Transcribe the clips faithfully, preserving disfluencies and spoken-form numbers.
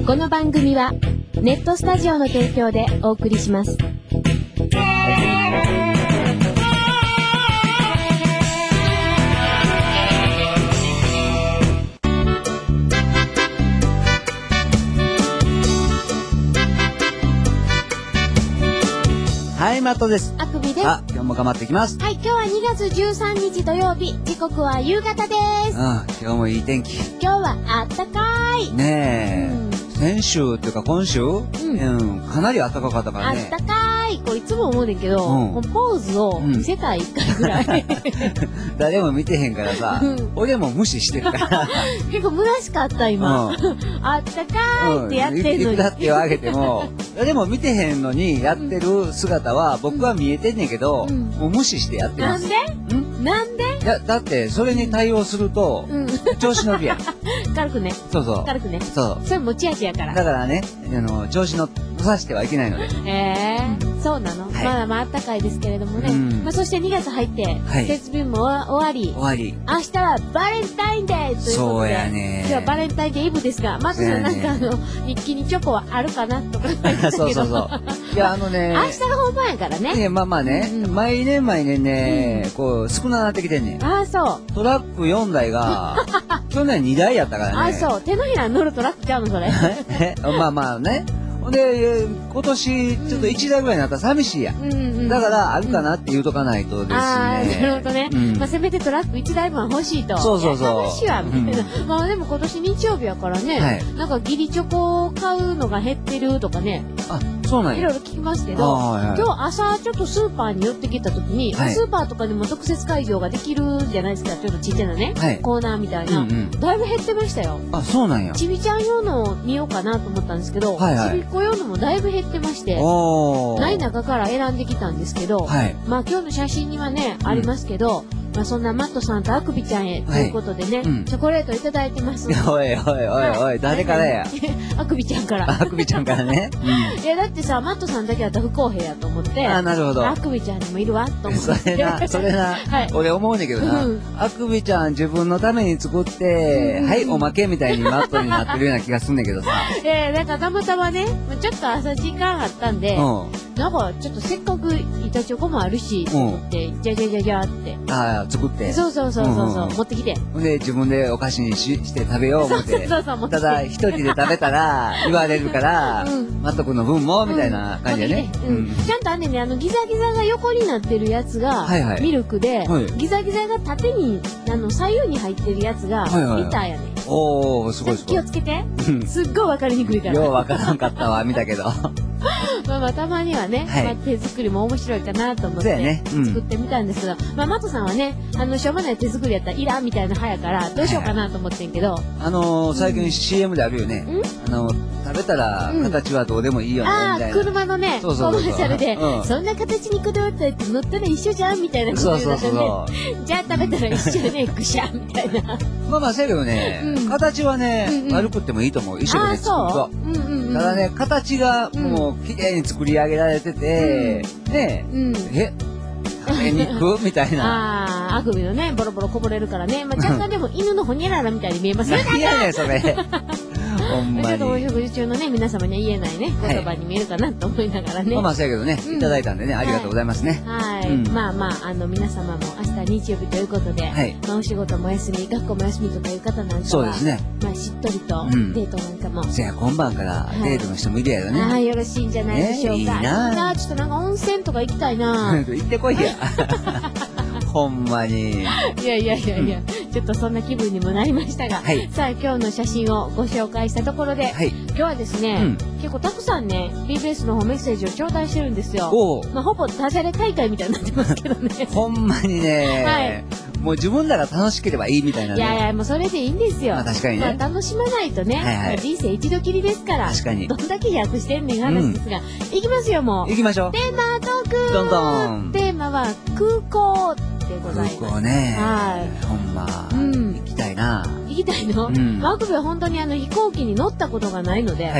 この番組はネットスタジオの提供でお送りします。 はい、マットです。 あくびです。 あ、今日も頑張っていきます。 はい、今日はにがつじゅうさんにち土曜日、時刻は夕方です。 うん、今日もいい天気。 今日はあったかい。 ねえ、 うん、 先週っていうか今週、うん、うん、かなり暖かかったからね。 あったかい。こういつも思うねんけど、うん、このポーズを見せたいいっかいぐらい。うん、 誰も見てへんからさ、うん、俺も無視してるから。 結構虚しかった今。うん、あったかいってやってんのに。 いくらってあげても、でも見てへんのにやってる姿は僕は見えてんねんけど、うん、もう無視してやってます。 なんで？ん？なんで？ いや、だってそれに対応すると、うん、調子乗るやん。 軽くね。 そうそう。 軽くね。 そう。 それ持ち味やから。 だからね、あの、調子乗さしてはいけないので。 へえー、そうなの、はい、まだまあ暖かいですけれどもね。うん、まあそしてにがつ入って、はい、節分も終わり。 終わり。 明日はバレンタインデーということで。 そうやね。 今日はバレンタインデーイブですが、まずなんかあの、日記にチョコはあるかなとかそうそうそう。いや、あのね。 明日が本番やからね。 ね、まあまあね、うん、毎年毎年ね、うん、こう、少なくなってきてんねん。 ああ、そう。 トラックよんだいが、去年にだいやったからね。 ああ、そう。手のひらに乗るトラックちゃうの、それ。 まあまあね。で、今年、ちょっといちだいぐらいになったら寂しいや。うんうん、だから、あるかなって言うとかないとですね。 ああ、なるほどね。うん、まあ、せめてトラックいちだいぶん欲しいと。 そうそうそう。 寂しいわ、みたいな。うん、まあ、でも今年日曜日やからね、はい、なんか義理チョコを買うのが減ってるとかね。 あ、そうなんや。 いろいろ聞きますけど、はいはい、今日朝ちょっとスーパーに寄ってきた時に、はい、スーパーとかでも特設会場ができるじゃないですか、ちょっとちっちゃなね、はい、コーナーみたいな、うんうん。だいぶ減ってましたよ。 あ、そうなんや。 ちびちゃん用のを見ようかなと思ったんですけど、はいはい、ちびっこ用のもだいぶ減ってまして、ない中から選んできたんですけど、はい、まあ今日の写真にはね、うん、ありますけど、まあそんなマットさんとあくびちゃんへということでね、はいうん、チョコレートいただいてます。 おいおいおいおい、誰からや。 あくびちゃんから。 あくびちゃんからね。 うん、いやだってさ、マットさんだけだったら不公平やと思って、 あ、なるほど。 あくびちゃんにもいるわと思って。 それな、それな、はい、俺思うねんけどな、うん、あくびちゃん自分のために作って、うん、はい、おまけみたいにマットになってるような気がすんねんけどさ。 ええ、なんかたまたまね、ちょっと朝時間あったんで、うん、なんかちょっとせっかく板チョコもあるし、と思って、じゃじゃじゃじゃって。 ああ、作って。 そうそうそうそうそう、うんうん、持ってきて。 で、自分でお菓子にしして食べよう思って。そうそうそう、持ってきて。ただ、一人で食べたら、言われるから、うん、マット君の分も、みたいな感じでね。 うんうん、ちゃんとあんねんね、あの、ギザギザが横になってるやつが、はいはい、ミルクで、はい、ギザギザが縦に、あの、左右に入ってるやつが、ビターやねん。 おー、すごいすごい。 気をつけて。すっごいわかりにくいから。 ようわからんかったわ、見たけど。 まあまあたまにはね、はい、まあ、手作りも面白いかなと思って、ねうん、作ってみたんですけど、まあマットさんはね、あのしょうもない手作りやったらいらんみたいな派やからどうしようかなと思ってんけど、はいはい、 あのー、最近 シーエム であるよね、うん、あのー、食べたら形はどうでもいいよね、うん、みたいな。ああ、車のね、コマーシャルで、うん、そんな形にこだわったって乗ったら一緒じゃんみたいなこと言うとね、じゃあ食べたら一緒ね、ぐしゃみたいな。 まあまあせやけどね、うん、形はね、うんうん、悪くってもいいと思う、一緒でね、作ると。うんうんうん、ただね、形がもう綺麗に作り上げられてて、うん、ね、うん、え食べに行くみたいな。 ああ、あくびのね、ボロボロこぼれるからね。まあ、若干でも犬のほにゃららみたいに見えますね。 何やねん、それ。ほんまに。 ちょっとお食事中のね、皆様には言えないね、言葉に見えるかなと思いながらね。 まあまあ、そうやけどね、いただいたんでね、ありがとうございますね。 はい。まあまあ、あの、皆様も明日日曜日ということで、まあお仕事もお休み、学校もお休みとかいう方なんかは、 そうですね。 まあ、しっとりとデートなんかも。 せや、今晩からデートの人もいるやろね。 はい、よろしいんじゃないでしょうか。いいな。ちょっとなんか温泉とか行きたいな。 行ってこいや。ほんまに。 いやいやいやいや、ちょっとそんな気分にもなりましたが、はい、さあ今日の写真をご紹介したところで、はい、今日はですね、うん、結構たくさんね ビービーエス の方メッセージを頂戴してるんですよ。まあ、ほぼダジャレ大会みたいになってますけどね。 ほんまにね、はい、もう自分らが楽しければいいみたいなね。 いやいや、もうそれでいいんですよ。 まあ確かにね。 まあ、楽しまないとね、はいはい、人生一度きりですから。 確かに。 どんだけ飛躍してんねん話ですが、うん、いきますよもう。 行きましょう。 テーマトーク。 どんどん。 テーマは空港でございます。 空港ね。 はい。 ほんま、うん、行きたいな。 行きたいの？うん。あくびは本当にあの飛行機に乗ったことがないので、はい、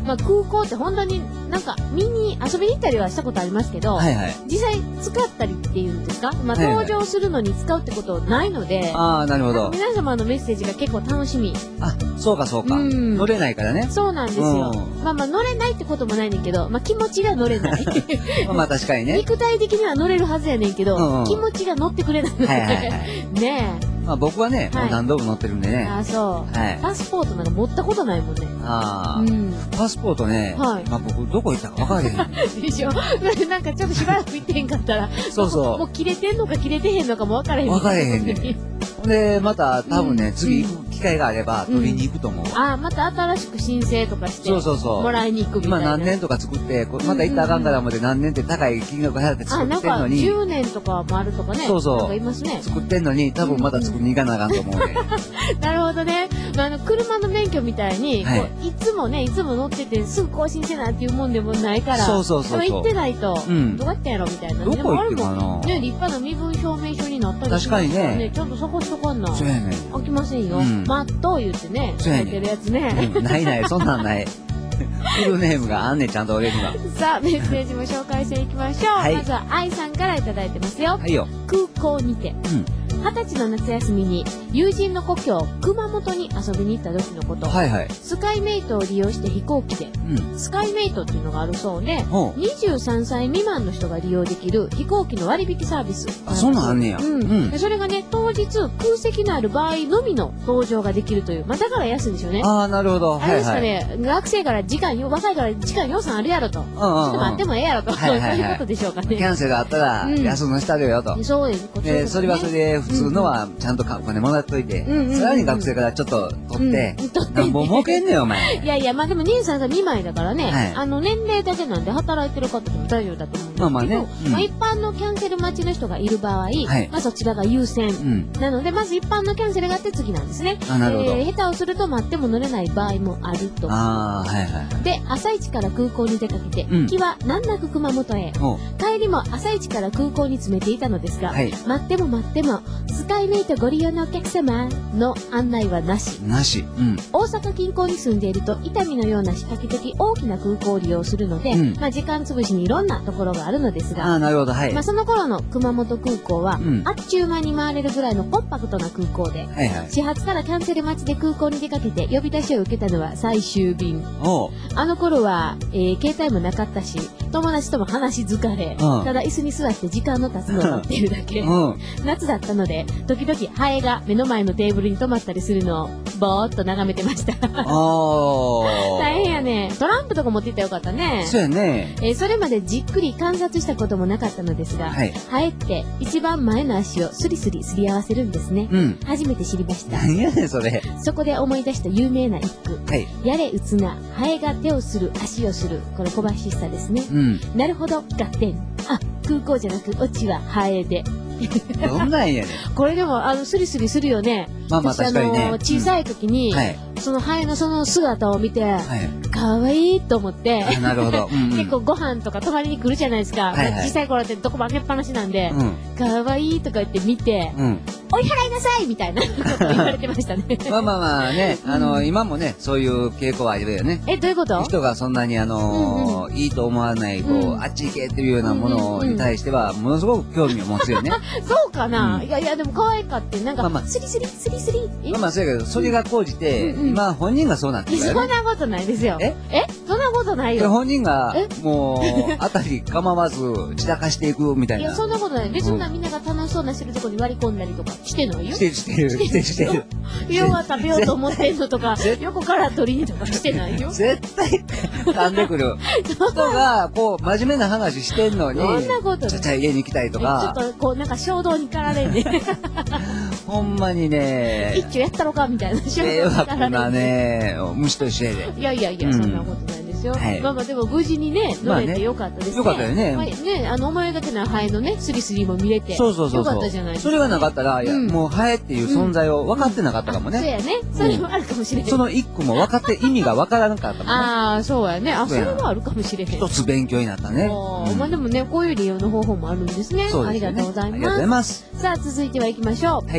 まあ空港って本当になんか見に遊びに行ったりはしたことありますけど、はいはい、実際使ったりっていうんですか、まあ登場するのに使うってことないので、 ああ、なるほど。 皆様のメッセージが結構楽しみ。 あ、そうかそうか。うん、乗れないからね。 そうなんですよ。うん、まあまあ乗れないってこともないねんけど、まあ気持ちが乗れない。 まあまあ確かにね。 肉体的には乗れるはずやねんけど、うんうん、気持ちが乗ってくれないので、はいはいはい、ねえ。 まあ僕はね、はい、もう何度も乗ってるんでね。 ああ、そう。はい。パスポートなんか持ったことないもんね。 ああ。うん。パスポートね、はい。まあ僕どこ行ったか分からへん。 でしょなんかちょっとしばらく行ってへんかったら、 そうそう。 もう切れてんのか切れてへんのかも分からへん。 分からへんね。で、また多分ね、次行く機会があれば取りに行くと思う。 ああ、また新しく申請とかして、 そうそうそう。 もらいに行くみたいな。 今何年とか作って、また行ったらあかんからもで何年って高い金額払って作ってんのに。 じゅうねんとかもあるとかね。 そうそう。 なんかいますね。 作ってんのに、多分また作りに行かなあかんと思うね。 なるほどね。まあ、あの、車の免許みたいに、はい、こういつもね、いつも乗っててすぐ更新せなっていうもんでもないから、 そうそうそうそう。 行ってないと、うん、どうやってんやろみたいな。 どこ行ってかなね、立派な身分証明書になったりするからね。確かにね。 ちょっとそこしとかんな。 そうやね。 飽きませんよ。マット言ってね、書いてるやつね。 ないない、そんなんない。フルネームがあんねん、ちゃんと俺には。 さあ、メッセージも紹介していきましょう。はい、まずは、愛さんからいただいてますよ。 はいよ。 空港にて。うん。二十歳の夏休みに友人の故郷熊本に遊びに行った時のこと、はいはい、スカイメイトを利用して飛行機で、うん、スカイメイトっていうのがあるそうで、にじゅうさんさい未満の人が利用できる飛行機の割引サービス。 あ、そんなんあんねや。 うん。うん、でそれがね、当日空席のある場合のみの搭乗ができるという、まあだから安いんでしょうね。 ああ、なるほど。 あれですかね、はいはい、学生から時間よ、若いから時間予算あるやろと。うんうんうん、ちょっと待ってもええやろと。はいはいはい、そういうことでしょうかね。 キャンセルあったら安くしたるよと。 うん、そうです。 こっちの、ね、それはそれで普通のはちゃんとお金もらっといて、うんうん、さらに学生からちょっと取って、なんぼ儲けんねんお前。 いやいや、まあでもにじゅうさんさい未満だからね、はい、あの年齢だけなんで働いてる方でも大丈夫だと思うんですけど、まあまあね、うん、まあ一般のキャンセル待ちの人がいる場合、はい、まあそちらが優先、うん、なのでまず一般のキャンセルがあって次なんですね。 あ、なるほど。 えー、下手をすると待っても乗れない場合もあると。 ああ、はいはい。 で、朝一から空港に出かけて、行きは難なく熊本へ、帰りも朝一から空港に詰めていたのですが、はい、待っても待ってもスカイメイトご利用のお客様の案内はなし。 なし。うん。 大阪近郊に住んでいると、伊丹のような比較的大きな空港を利用するので、うん、まあ時間潰しにいろんなところがあるのですが、 あ、なるほど、はい。 まあその頃の熊本空港は、うん、あっちゅう間に回れるぐらいのコンパクトな空港で、はいはい、始発からキャンセル待ちで空港に出かけて呼び出しを受けたのは最終便。おあの頃は、えー、携帯もなかったし、友達とも話し疲れ、うん、ただ椅子に座って時間の経つのを待っているだけ。うん、夏だったので、時々ハエが目の前のテーブルに止まったりするのをぼーっと眺めてました。大変やね。トランプとか持っていったらよかったね。 そうやね。 えー、それまでじっくり観察したこともなかったのですが、はい、ハエって一番前の足をスリスリすり合わせるんですね。うん、初めて知りました。 何やねんそれ。 そこで思い出した有名な一句。はい、やれうつな、ハエが手をする、足をする。これ小林久ですね。うん、なるほど、合点。あ、空港じゃなく、オチはハエで。 どんなんやねん。 これでも、あの、スリスリするよね。 まあまあ確かにね。あの、 小さい時に、うんはい、そのハエのその姿を見て、はい、かわいいと思って、 なるほど。うんうん、 結構ご飯とか泊まりに来るじゃないですか。はいはい、小さい頃ってどこも開けっぱなしなんで、うん、かわいいとか言って見て、うん、追い払いなさいみたいなこと言われてましたね。 まあまあまあね、あの、うん、今もね、そういう傾向はあるよね。 え、どういうこと？ 人がそんなにあの、うんうん、いいと思わない、こう、うん、あっち行けっていうようなものに対しては、ものすごく興味を持つよね。 そうかな、うん、いやいや、でも可愛かって、なんか、まあまあ、スリスリ、スリスリ。 まあまあ、そうやけど、それが講じて、うんうん、今、本人がそうなってるからね。 そんなことないですよ。ええそんなことないよ。 本人が、もう、あたり構わず、散らかしていくみたいな。 いや、そんなことない。別にみんなが楽しそうなしてるとこに割り込んだりとかしてないよ。 してる、してる、してる、してる。 要は食べようと思ってんのとか、横から取りにとかしてないよ。 絶対、噛んでくる。人が、こう、真面目な話してんのに、 そんなことない。 ちゃちゃ家に行きたいとか。 ちょっと、こう、なんか衝動に駆られんね。 ほんまにね、 一丁やったろかみたいな。 迷惑なね、虫と一緒やで。 いやいやいや、そんなことないですよ。まあまあ、でも無事にね、乗れてよかったですね。 よかったよね。 ね、あの、思いがけないハエのね、スリスリも見れて。 そうそうそう。 よかったじゃないですか。 それがなかったら、もうハエっていう存在を分かってなかったかもね。 そうやね。それもあるかもしれない。 その一個も分かって意味が分からなかったもんね。 ああ、そうやね。あ、それはあるかもしれへん。 一つ勉強になったね。 まあでもね、こういう利用の方法もあるんですね。ありがとうございます。 ありがとうございます。 さあ、続いては行きましょう。はい。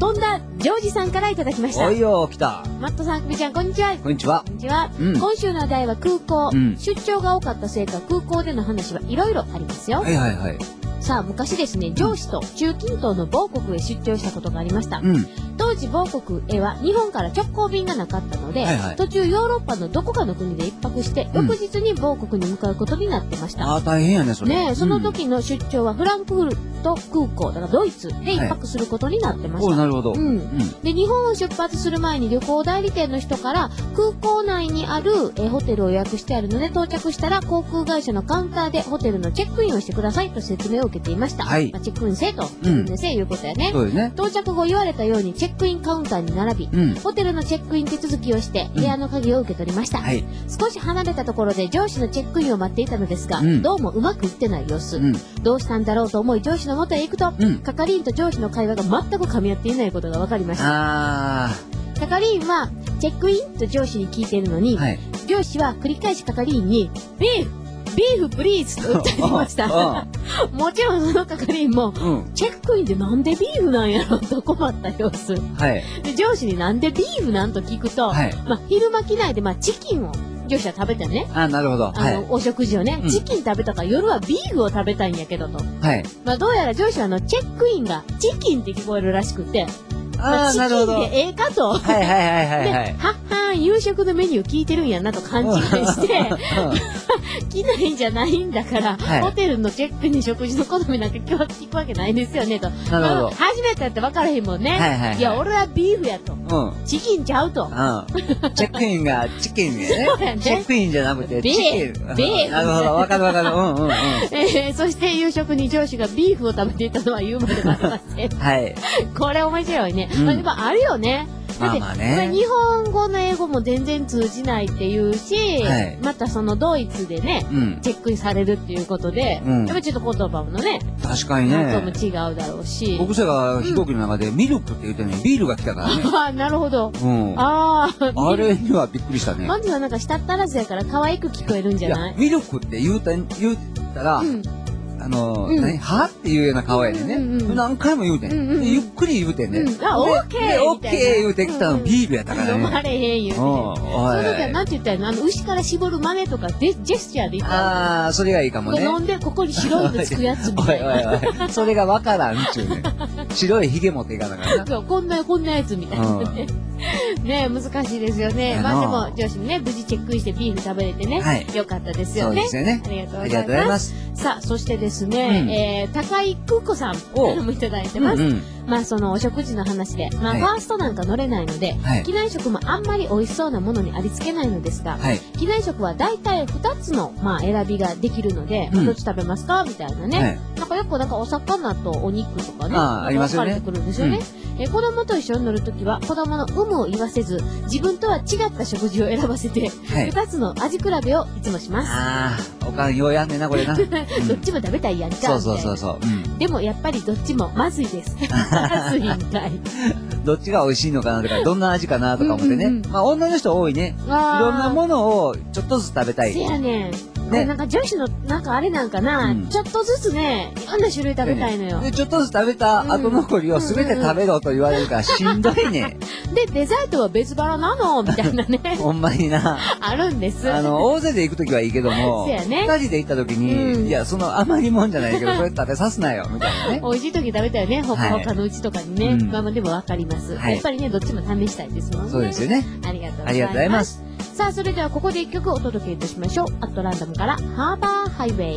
飛んだジョージさんからいただきました。 おいよ、来た。 マットさん、くみちゃん、こんにちは。 こんにちは。 こんにちは。 うん、 今週の題は空港、 うん。 出張が多かったせいか、空港での話はいろいろありますよ。 はいはいはい。 さあ、昔ですね、上司と中近東の某国へ出張したことがありました。 うん、 当時某国へは日本から直行便がなかったので、はいはい、途中ヨーロッパのどこかの国で一泊して、うん、翌日に某国に向かうことになってました。 ああ、大変やね、それ。 ねえ、その時の出張はフランクフルト空港、だからドイツで一泊することになってました。 はい、お、なるほど。うん。うん、 で、日本を出発する前に旅行代理店の人から空港内にあるえホテルを予約してあるので、到着したら航空会社のカウンターでホテルのチェックインをしてくださいと説明を受けていました。はい。まあ、チェックインせえと、自分でせえいうことやね。 そうですね。 到着後言われたようにチェックインカウンターに並び、うん、ホテルのチェックイン手続きをして部屋の鍵を受け取りました。うんはい、少し離れたところで上司のチェックインを待っていたのですが、うん、どうもうまくいってない様子、うん、どうしたんだろうと思い上司の元へ行くと、うん、係員と上司の会話が全く噛み合っていないことが分かりました。あ係員はチェックインと上司に聞いているのに、はい、上司は繰り返し係員にビーフビーフプリーズと訴えていました。もちろんその係員も、うん、チェックインでなんでビーフなんやろと困った様子。はい、で上司になんでビーフなんと聞くと、はい、まあ、昼間機内でまあチキンを上司は食べてね。 あ、なるほど。 あの、はい、お食事をね、うん、チキン食べたから夜はビーフを食べたいんやけどと。はい。まあどうやら上司はあのチェックインがチキンって聞こえるらしくて。 ああ、なるほど。 チキンでええかと。 はいはいはいはい、はい。 で、はっはーん、夕食のメニュー聞いてるんやなと勘違いして、機内じゃないんだから、はい、ホテルのチェックに食事の好みなんか今日は聞くわけないですよねと。 なるほど。 初めてやって分からへんもんね。はいはいはい、いや、俺はビーフやと。うん、チキンちゃうと。うん、 チェックインがチキンやね。そうやね。チェックインじゃなくてチキン。 ビーフ。 なるほど、わかるわかる。うんうんうん。 えー、そして夕食に上司がビーフを食べていたのは言うまでもありません。はい。これ面白いね。うん、まあでもあるよね。だって、まあまあね、日本語の英語も全然通じないっていうし、はい、またそのドイツでね、うん、チェックインされるっていうことで、うん、やっぱりちょっと言葉もね、 確かにね、 なんとも違うだろうし。 僕らが飛行機の中でミルクって言ってね、ビールが来たからね。 ああ、なるほど。 うん、ああ、あれにはびっくりしたね。 まずはなんか舌足らずやから可愛く聞こえるんじゃない？ いや、ミルクって言うた、言ったら、うん、あの、うん、何はっていうような顔やでね。うんうん、何回も言うてん、うんうん。ゆっくり言うてんね。うん、あ、オッケーオッケー言うてきたのビールやったからね。 飲まれへん言うて。その時はなんて言ったらのあの、牛から絞る真似とかジェスチャーで言ったああ、それがいいかもね。 飲んでここに白いのつくやつみたいな。おいおいおい。 それがわからんっちゅうね。白いヒゲ持っていかなかったな。 そう、こんな、こんなやつみたいなね。ね難しいですよね。まあでも、上司にね、無事チェックインしてビーフ食べれてね、はい、よかったですよね。 そうですよね。 ありがとうございます。さあ、そしてですね、うん、えー、高井空子さんからもいただいてます。うんうん、まあそのお食事の話で、まあ、はい、ファーストなんか乗れないので、はい、機内食もあんまり美味しそうなものにありつけないのですが、はい、機内食は大体ふたつの、まあ、選びができるので、うん、どっち食べますかみたいなね、はい、なんかよくなんかお魚とお肉とかね、 あありますよね。 分かれてくるんですよね。うん、えー、子供と一緒に乗るときは子供の有無を言わせず、自分とは違った食事を選ばせて、はい、ふたつの味比べをいつもします。 ああ、おかんようやんねんな、これな。うん、 どっちも食べたいやんか。 そうそうそうそう。 うん、でもやっぱりどっちもまずいです。まずいんかい。 どっちが美味しいのかなとか、どんな味かなとか思ってね。うんうんうん、まあ女の人多いね。いろんなものをちょっとずつ食べたい。 せやねん。ね、なんか女子のなんかあれなんかな、うん、ちょっとずつね、いろんな種類食べたいのよ。 で、ちょっとずつ食べた後残りを全て食べろと言われるからしんどいね。 で、デザートは別腹なのみたいなね。 ほんまにな。 あるんです。 あの、大勢で行くときはいいけども、二、ね、人で行ったときに、うん、いや、その余りもんじゃないけど、これ食べさすなよ、みたいなね。 美味しいとき食べたよね、ほかほかのうちとかにね。はい、まあまあでもわかります、はい。やっぱりね、どっちも試したいですもんね。 そうですよね。 ありがとうございます。 ありがとうございます。 さあ、それではここで一曲お届けいたしましょう。アットランダムからハーバーハイウェイ。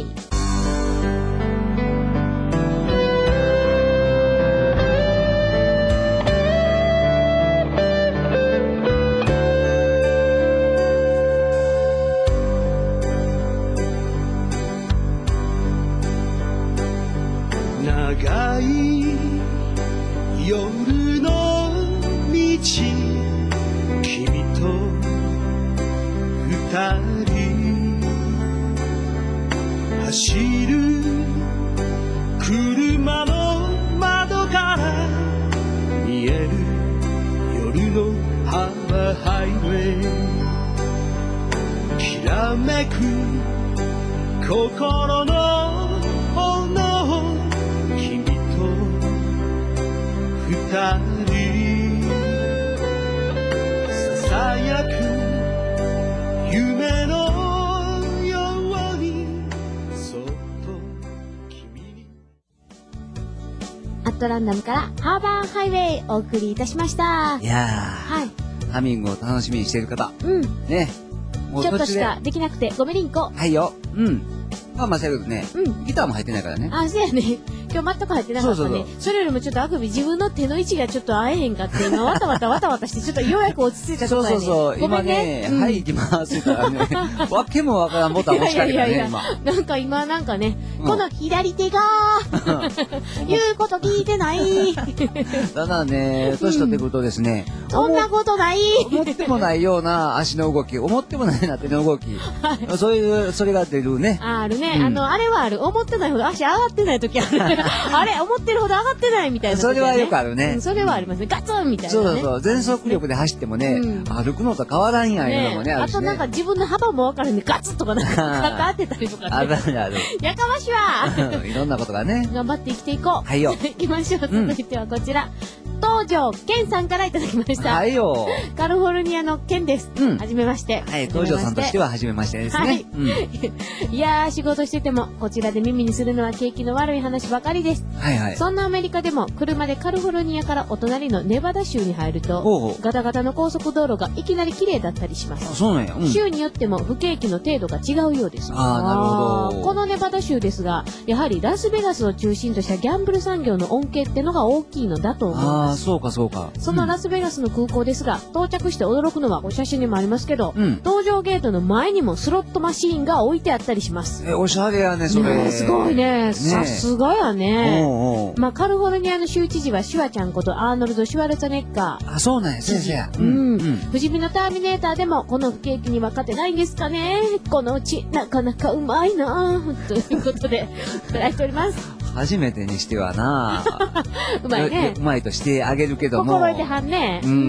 長い夜の道、君と二人走る車の窓から見える夜のハーバーハイウェイ、きらめく心の炎、君と二人アットランダムからハーバーハイウェイお送りいたしました。 いやー。はい。ハミングを楽しみにしている方。 うん。 ね。 もうちょっとしかできなくてごめりんこ。 はいよ。うん。まあまあ、せやけどね。うん。ギターも入ってないからね。 あ、そうやね。今日全く入ってなかったね。そうそうそう。それよりもちょっとあくび自分の手の位置がちょっと合えへんかって、今わたわたわたわたして、ちょっとようやく落ち着いたとこやね。 そうそうそう。今ね、はい、行きますからね。わけもわからんボタン押しかけたね、今。 なんか今なんかね、この左手が、言うこと聞いてない。 ただね、年取ってくるとですね。 そんなことない。 思ってもないような足の動き、思ってもないな手の動き。そういう、それが出るね。 あるね。あの、あれはある。思ってないほど足上がってない時ある。あれ、思ってるほど上がってないみたいな。 それはよくあるね。 それはありますね。ガツンみたいな。 そうそうそう。全速力で走ってもね、歩くのと変わらんやんいうのもね、 あとなんか自分の幅も分からんで、ガツッとかなんか当てたりとかね。 あるあるある。 やかましわ。 いろんなことがね。 頑張って生きていこう。 はいよ。 行きましょう。続いてはこちら。東條健さんからいただきました。 はいよ。 カリフォルニアの健です。うん。はじめまして。 はい、東條さんとしてははじめましてですね。はい。うん、 いやー、仕事してても、こちらで耳にするのは景気の悪い話ばかりです。はいはい。そんなアメリカでも、車でカリフォルニアからお隣のネバダ州に入ると、ほうほうガタガタの高速道路がいきなり綺麗だったりします。 あ、そうなんや。うん、 州によっても不景気の程度が違うようです。 ああ、なるほど。 このネバダ州ですが、やはりラスベガスを中心としたギャンブル産業の恩恵ってのが大きいのだと思います。 ああ、そうかそうか。 そのラスベガスの空港ですが、到着して驚くのは、写真にもありますけど、うん、搭乗ゲートの前にもスロットマシーンが置いてあったりします。 え、おしゃれやね、それ。 ね、すごいね。さすがやね。おうおうまあ、カリフォルニアの州知事はシュワちゃんことアーノルド・シュワルツェネッガー。 あ、そうなんや、先生や。 うん。うん、不死身のターミネーターでも、この不景気には勝てないんですかね。このうち、なかなかうまいなぁ。ということで、いただいております。 初めてにしてはなうまいね。 うまいとしてあげるけども。 心得てはんね。 うん。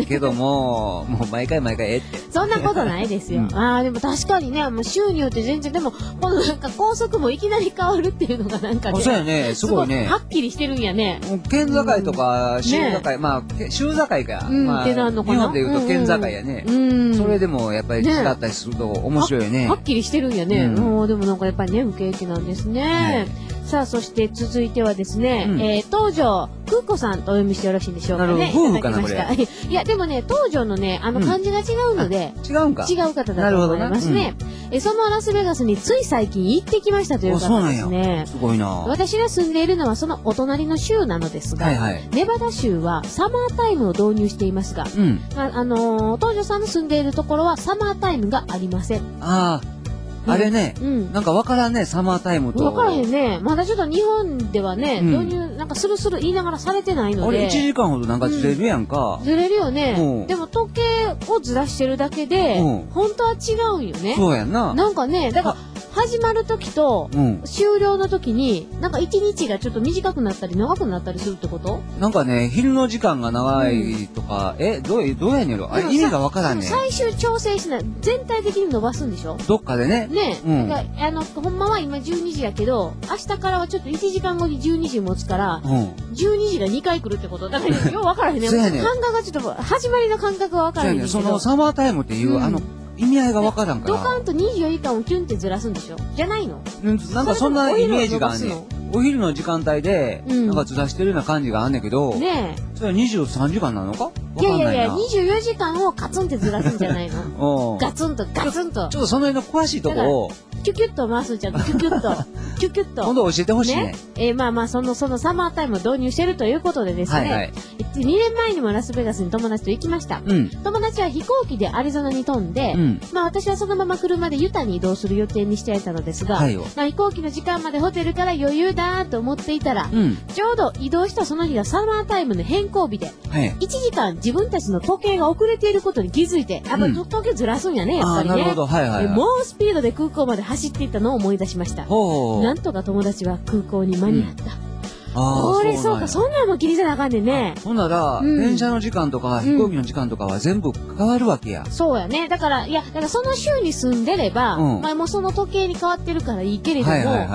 けども、もう毎回毎回えって。 そんなことないですよ。うん、ああ、でも確かにね、もう州によって全然、でも、このなんか高速もいきなり変わるっていうのがなんかね。 そうやね、すごいね。 はっきりしてるんやね。 県境とか、州境、まあ、州境か。まあ、日本で言うと県境やね。それでもやっぱり違ったりすると面白いよね。 はっきりしてるんやね。もうでもなんかやっぱりね、不景気なんですね。さあ、そして続いてはですね、うん、えー、東條空子さんとお読みしてよろしいんでしょうかね。 なるほど、夫婦かな、これ。 いや、でもね、東條のね、あの漢字が違うので、 うん、違うんか。 違う方だと思いますね。うん、えそのラスベガスについ最近行ってきましたという方ですね。 すごいな。 私が住んでいるのはそのお隣の州なのですが、はいはい、ネバダ州はサマータイムを導入していますが、うん、あ、あのー、東條さんの住んでいるところはサマータイムがありません。 ああ。あれね、うん、なんかわからんね、サマータイムと。 わからへんね。まだちょっと日本ではね、うん、導入、なんかスルスル言いながらされてないので。 あれいちじかんほどなんかずれるやんか。 うん、ずれるよね。うん、でも時計をずらしてるだけで、うん、本当は違うんよね。 そうやんな。 なんかね、だから、始まる時と、終了の時に、なんか一日がちょっと短くなったり長くなったりするってこと？ なんかね、昼の時間が長いとか、うん、え、どう、どうやねんろ？あれ意味がわからんねん。 最終調整しない。全体的に伸ばすんでしょ？ どっかでね。 ね。うん、だからあの、ほんまは今じゅうにじやけど、明日からはちょっといちじかんごにじゅうにじ持つから、うん、じゅうにじがにかい来るってことだから、ようわからへんね。 そうやね。 感覚がちょっと、始まりの感覚がわからへんねんけど。 そうやね。そのサマータイムっていう、うん、あの、意味合いがわからんから。 ドカンとにじゅうよじかんをキュンってずらすんでしょ？じゃないの？ なんかそんなイメージがあんねん。お昼の時間帯で、なんかずらしてるような感じがあんねんけど、ねえ。それはにじゅうさんじかんなのか？ いやいやいや、にじゅうよじかんをカツンってずらすんじゃないの？ガツンと、ガツンと。 ちょっとその辺の詳しいとこを、 キュキュッと回すんちゃう？キュキュッと。キュキュッと。 今度教えてほしいね。ねえー、まあまあ、その、そのサマータイムを導入してるということでですね。はいはい。にねんまえにもラスベガスに友達と行きました。うん。友達は飛行機でアリゾナに飛んで、うん。まあ私はそのまま車でユタに移動する予定にしていたのですが、はい。まあ飛行機の時間までホテルから余裕だと思っていたら、うん。ちょうど移動したその日がサマータイムの変更日で、はい。いちじかん自分たちの時計が遅れていることに気づいて、やっぱり時計ずらすんやね、やっぱりね。 なるほど、はいはい、はい。 猛スピードで空港まで走っていったのを思い出しました。ほう。なんとか友達は空港に間に合った。うん、ああ、これそうか、そんなんも気にせなあかんねんね。 ほんなら、うん、電車の時間とか、飛行機の時間とかは全部変わるわけや。 そうやね。だから、いや、だからその州に住んでれば、うん、まあもうその時計に変わってるからいいけれども、はいはいはい、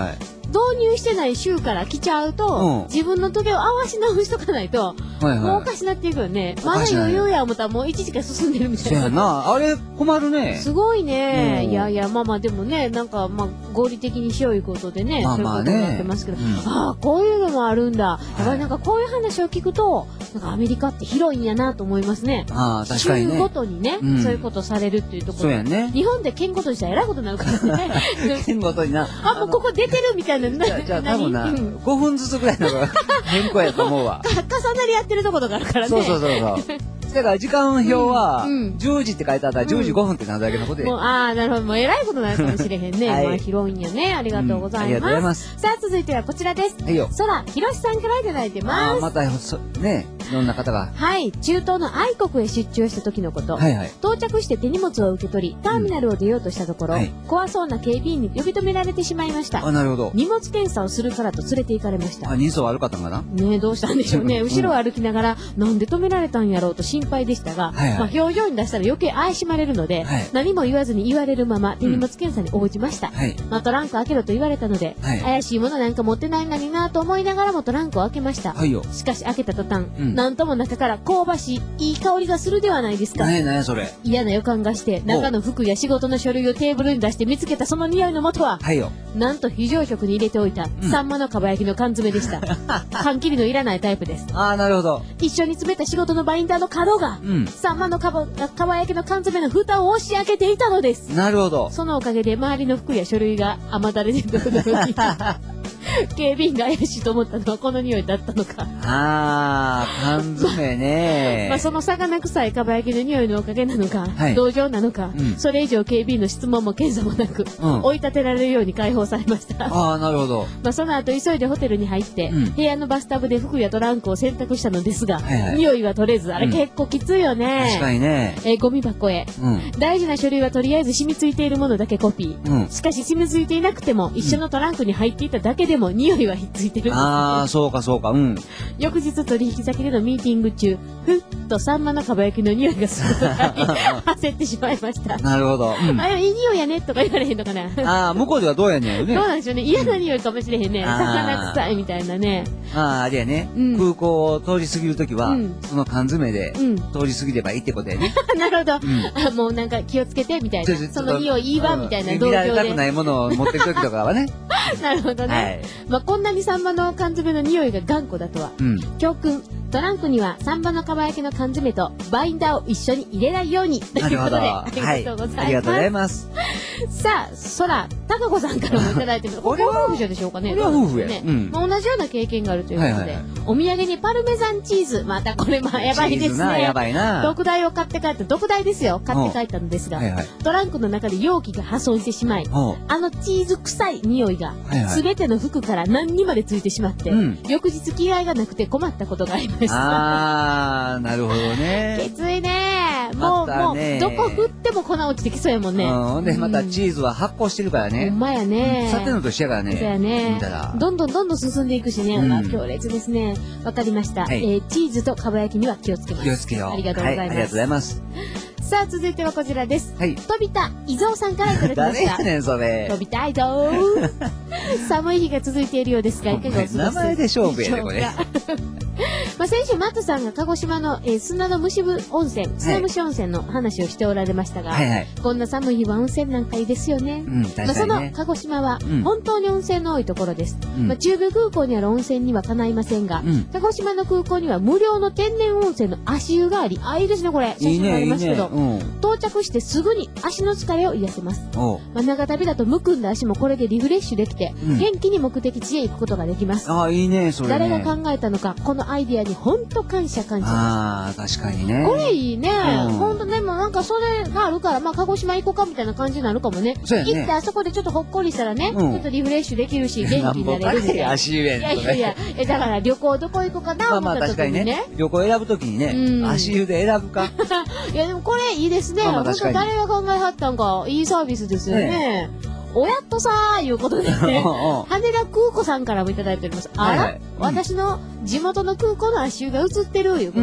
導入してない州から来ちゃうと、自分の時計を合わし直しとかないと、もうおかしなっていくよね。まだ余裕や思ったらもういちじかん進んでるみたいな。 そうやな。あれ、困るね。 すごいね。いやいや、まあまあでもね、なんかまあ合理的にしよういうことでね、そういうことになってますけど。ああ、こういうのもあるんだ。やっぱりなんかこういう話を聞くと、なんかアメリカって広いんやなと思いますね。 ああ、確かにね。 州ごとにね、そういうことされるっていうところ。 そうやね。 日本で県ごとにしたら偉いことになるからね。 県ごとにな。 あ、もうここ出てるみたいな。 じゃあ多分な、ごふんずつぐらいの変更やと思うわ。 重なりやってるところがあるからね。 そうそうそうそう。だから時間表は、じゅうじって書いてあったらじゅうじごふんってなるだけのことで。 ああ、なるほど。もう偉いことになるかもしれへんね。まあ広いんやね。ありがとうございます。ありがとうございます。さあ、続いてはこちらです。はいよ。空ひろしさんからいただいてます。ああ、 また、ね、いろんな方が。 はい。中東の愛国へ出張した時のこと。はいはい。到着して手荷物を受け取り、ターミナルを出ようとしたところ、怖そうな警備員に呼び止められてしまいました。 あ、なるほど。 荷物検査をするからと連れて行かれました。 あ、人相悪かったんかな？ ねえ、どうしたんでしょうね。後ろを歩きながら、なんで止められたんやろうと心配でしたが、まあ表情に出したら余計怪しまれるので、何も言わずに言われるまま手荷物検査に応じました。まあトランク開けろと言われたので、怪しいものなんか持ってないのになと思いながらもトランクを開けました。しかし開けた途端、なんとも中から香ばしいいい香りがするではないですか。 何や何やそれ。 嫌な予感がして、中の服や仕事の書類をテーブルに出して見つけたその匂いの元は、なんと非常食に入れておいた、サンマのかば焼きの缶詰でした。缶切りのいらないタイプです。 ああ、なるほど。 一緒に詰めた仕事のバインダーの角が、サンマのかばかば焼きの缶詰の蓋を押し開けていたのです。 なるほど。 そのおかげで周りの服や書類が甘だれでドロドロに。警備員が怪しいと思ったのはこの匂いだったのか。 ああ、缶詰ね。 まあその魚臭いかば焼きの匂いのおかげなのか、はい、同情なのか、うん、それ以上警備員の質問も検査もなく、うん、追い立てられるように解放されました。 ああ、なるほど。 まあその後急いでホテルに入って、うん、部屋のバスタブで服やトランクを洗濯したのですが、はいはい、匂いは取れず、あれ結構きついよね。 うん、確かにね。 えー、ゴミ箱へ、うん、大事な書類はとりあえず染みついているものだけコピー。うん、しかし染みついていなくても、一緒のトランクに入っていただけでも匂いはひっついてるんです、ね。 ああ、そうかそうか。うん。 翌日取引先でのミーティング中、ふっとサンマのかば焼きの匂いがすると焦ってしまいました。 なるほど。 うん、あ、いい匂いやねとか言われへんのかな。 ああ、向こうではどうやねんよね。 どうなんでしょうね。嫌な匂いかもしれへんね。魚臭いみたいなね。 ああ、あれやね。うん、空港を通り過ぎるときは、うん、その缶詰で通り過ぎればいいってことやね。 なるほど、うん。あ、もうなんか気をつけてみたいな。その匂いいいわみたいな同情で。見られたくないものを持ってるときとかはね。 なるほどね。はい、まあこんなにサンマの缶詰の匂いが頑固だとは。うん、教訓。トランクにはサンマのかば焼きの缶詰とバインダーを一緒に入れないようにということでありがとうございます。はい、ありがとうございます。 さあ、空、たかこさんからもいただいてる。これは夫婦でしょうかね。 これは夫婦や。 ね、うん、まあ、同じような経験があるということで、はいはいはい、お土産にパルメザンチーズ、またこれまあやばいですね。 やばいな。 特大を買って帰って、特大ですよ。買って帰ったのですが、はいはい、トランクの中で容器が破損してしまい、あのチーズ臭い匂いが、すべての服から何にまでついてしまって、うん、翌日着替えがなくて困ったことがありました。 あー、なるほどね。 きついね。もう、もう、どこ振っても粉落ちてきそうやもんね。 うん。で、またチーズは発酵してるからね。 ほんまやね。 さてのと一緒やからね。 そうやね。見たら。どんどんどんどん進んでいくしね。うん、強烈ですね。わかりました。はい、えー、チーズとかば焼きには気をつけます。 気をつけよう。 ありがとうございます。はい、 ありがとうございます。 さあ、続いてはこちらです。はい。飛田伊蔵さんからいただきました。 誰やねん、それ。 飛田伊蔵寒い日が続いているようですが、いかがお過ごしでしょうか。 名前で勝負やね、これ。 まあ先週マットさんが鹿児島の、えー、砂の虫温泉、砂虫温泉の話をしておられましたが、はいはい、こんな寒い日は温泉なんかいいですよね。うん、確かにね。まあ、その鹿児島は本当に温泉の多いところです。うん、まあ、中部空港にある温泉にはかないませんが、うん、鹿児島の空港には無料の天然温泉の足湯があり、あ、いいですねこれ。写真がありますけど、いいねいいね、うん、到着してすぐに足の疲れを癒せます。まあ、長旅だとむくんだ足もこれでリフレッシュできて、うん、元気に目的地へ行くことができます。 あ、いいねそれね。 誰が考えたのか、このアイディアに本当感謝感謝です。 ああ、確かにね。 これいいね。うん、ほんとでもなんかそれがあるから、まあ鹿児島行こうかみたいな感じになるかもね。そうやね。行ってあそこでちょっとほっこりしたらね、うん、ちょっとリフレッシュできるし、元気になれるみたいな。 足湯やん。 いやいやいや、え、だから旅行どこ行こうかな思った時にね。まあまあ確かにね。 旅行選ぶ時にね、うん、足湯で選ぶか。 いやでもこれいいですね。ほんと誰が考えはったんか、いいサービスですよね。ね、おやっとさーいうことで、ね、羽田空港さんからもいただいております。あら、はいはい、うん、私の地元の空港の足湯が映ってるいうことで、うん、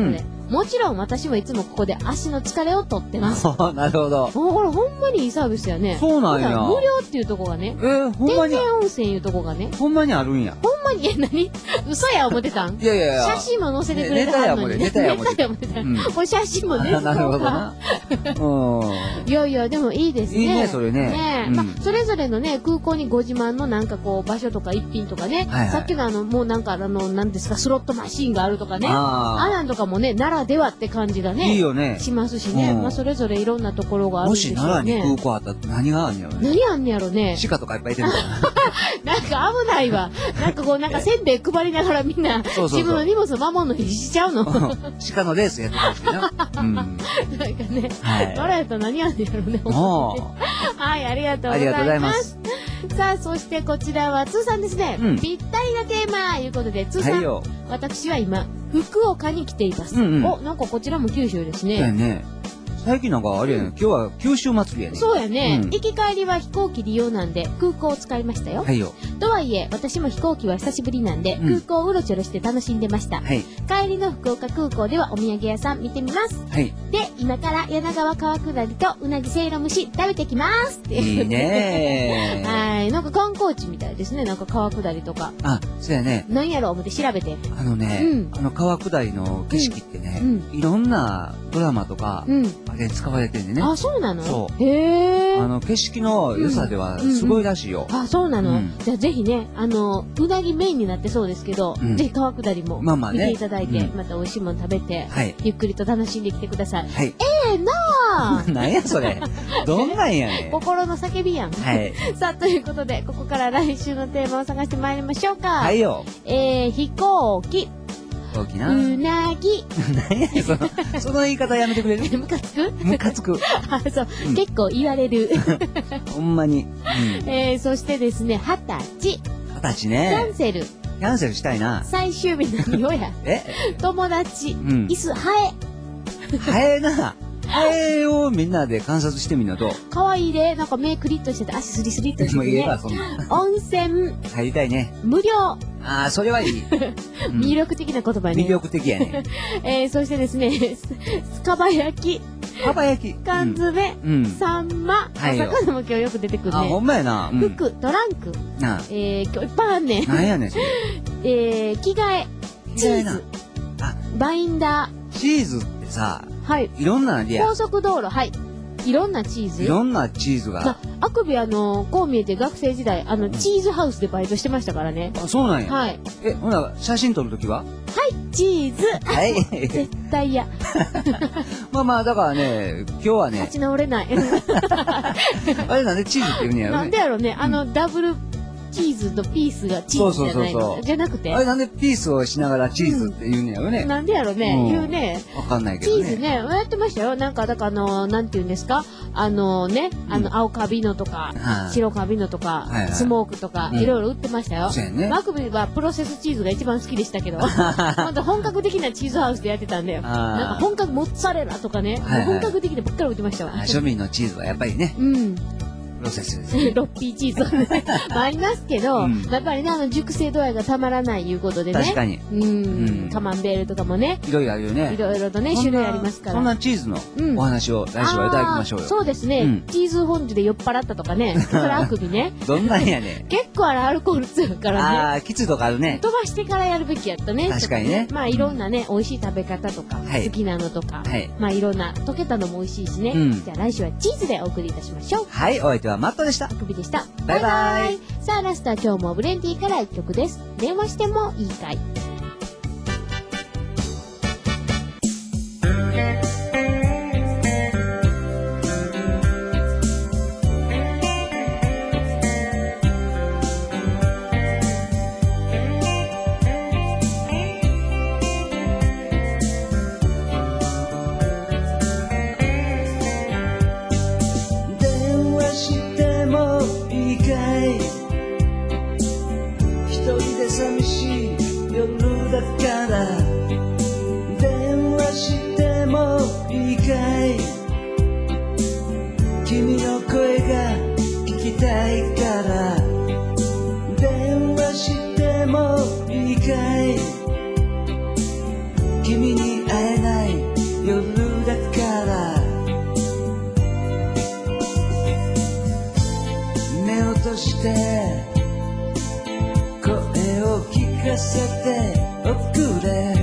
もちろん私もいつもここで足の疲れを取ってます。 なるほど。 もうこれほんまにいいサービスやね。 そうなんや。 無料っていうとこがね。 えー、ほんまに。 天然温泉いうとこがね。 ほんまにあるんや。 ほんまに、え、何嘘や思ってたん？ いやいやいや。 写真も載せてくれたのに。 ネタや思ってた。 ネタや思ってた。これ写真もね。 なるほどな。 いやいや、でもいいですね。 いいね、それね。 ね、まあ、それぞれのね、空港にご自慢のなんかこう、場所とか一品とかね、さっきのあの、もうなんかあの、なんですか、スロットマシーンがあるとかね、ああなんとかもね、ならではって感じがね、 いいよね。 しますしね、まあ、それぞれいろんなところがあるんでしょうね。 もし奈良に空港あったら何があんねやろね。 何あんねやろね。 鹿とかいっぱいいてるから。 なんか危ないわ。なんかこう、なんかせんべい配りながらみんな、自分の荷物守るのにしちゃうの。 鹿のレースやってたんですけど。うん。なんかね、奈良やったら何あんねやろね。はい、ありがとうございます。ありがとうございます。さあ、そしてこちらは通さんですね。ぴったりなテーマということで、通さん、私は今、福岡に来ています。お、なんかこちらも九州ですね。 だよね。最近なんかあれやね、今日は九州祭りやね。 そうやね。行き帰りは飛行機利用なんで空港を使いましたよ。はいよ。とはいえ、私も飛行機は久しぶりなんで、空港をうろちょろして楽しんでました。はい。帰りの福岡空港ではお土産屋さん見てみます。はい。で、今から柳川川下りとうなぎせいろ蒸し食べてきます。 いいねー。はい。なんか観光地みたいですね。なんか川下りとか。 あ、そうやね。 何やろう思って調べて。 あのね、あの川下りの景色ってね、いろんなドラマとか、で使われてるんでね。 あ、そうなの？ そう。 へえ。 あの、景色の良さではすごいらしいよ。 あ、そうなの？じゃあぜひね、あの、うなぎメインになってそうですけど、ぜひ川下りも見ていただいて、また美味しいもの食べて、ゆっくりと楽しんできてください。はい。ええなぁ。 なんやそれ。どんなんやねん。 心の叫びやん。はい。さあ、ということで、ここから来週のテーマを探してまいりましょうか。 はいよ。 えー、飛行機。 大きな。 うなぎ。 何やその、その言い方やめてくれる？ ムカつく？ ムカつく。 あ、そう、うん、結構言われる。 ほんまに。 うん、えー、そしてですね、二十歳。 二十歳ね。 キャンセル。キャンセルしたいな。 最終日何をや。 え友達。うん、椅子、ハエ。 ハエな。ハエをみんなで観察してみるのと。 かわいいで、なんか目クリッとしてて、足スリスリっとしてて、ね。もう言えばそんな。温泉。 入りたいね。 無料。 ああ、それはいい。 魅力的な言葉ね。 魅力的やね。 えー、そしてですね、かば焼き。 かば焼き。 缶詰。サンマ。お魚も今日よく出てくるね。 あ、ほんまやな。 服、トランク。なえー、今日いっぱいあんねん。 なんやねん、それ。 えー、着替え。チーズ。あ、バインダー。チーズってさ、 はい。 いろんなリア。 高速道路、はい。いろんなチーズ。 いろんなチーズが。 まあ、あくびあの、こう見えて学生時代、あの、チーズハウスでバイトしてましたからね。 あ、そうなんや。 はい。 え、ほな、写真撮るときは？ はい、チーズ。 はい。 絶対嫌。 まあまあ、だからね、今日はね。 立ち直れない。 あれなんでチーズって言うんやろね。 なんでやろね、あの、ダブル、チーズとピースがチーズじゃないの？そうそうそうそう。じゃなくて？ あれなんでピースをしながらチーズって言うんやろね。 なんでやろね、言うね。 わかんないけどね。 チーズね、やってましたよ。なんか、だからあの、なんて言うんですか？あのね、あの、青カビのとか、白カビのとか、スモークとか、いろいろ売ってましたよ。そうやね。マクビはプロセスチーズが一番好きでしたけど、ほんと本格的なチーズハウスでやってたんだよ。なんか本格モッツァレラとかね、本格的でばっかり売ってましたわ。 庶民のチーズはやっぱりね。うん。プロセスですね。 ロッピーチーズもありますけど、うん、やっぱりね、あの、熟成度合いがたまらないいうことでね。 確かに。 うん。カマンベールとかもね。 いろいろあるよね。 いろいろとね、種類ありますから。 そんなチーズのお話を来週はいただきましょうよ。 そうですね、うん。チーズフォンデュで酔っ払ったとかね。それあくびね。 どんなんやねん。 結構あれアルコール強いからね。 ああ、きついとかあるね。 飛ばしてからやるべきやったね。 確かにね。 まあ、いろんなね、美味しい食べ方とか、はい、好きなのとか、はい、まあ、いろんな、溶けたのも美味しいしね。うん、じゃあ来週はチーズでお送りいたしましょう。 はい、お相手はマットでした。 でした。 バイバイ。 さあ、ラストは今日もブレンディから一曲です。電話してもいいかい。 寂しい夜だから電話してもいいかい君の声が聞きたいから電話してもいいかい君に会えないておくれ